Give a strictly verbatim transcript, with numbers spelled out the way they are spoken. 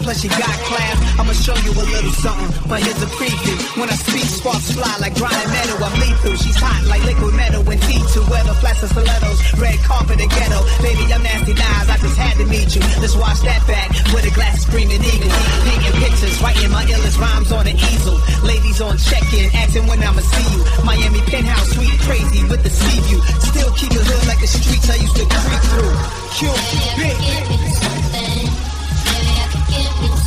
plus you got class. I'ma show you a little something, but here's a preview. When I speak, sparks fly like grinding metal. I'm lethal, she's hot like liquid metal. And T two, weather, flats and stilettos, red carpet and ghetto. Baby, I'm nasty Nas, I just had to meet you. Let's watch that back with a glass of screaming eagle. Painting pictures, writing my illest rhymes on an easel. Ladies on check-in, asking when I'ma see you. Miami penthouse, sweet, crazy with the sea view. Still keep the hood like the streets I used to creep through. Q, big. Maybe I could give you something. Maybe I could give you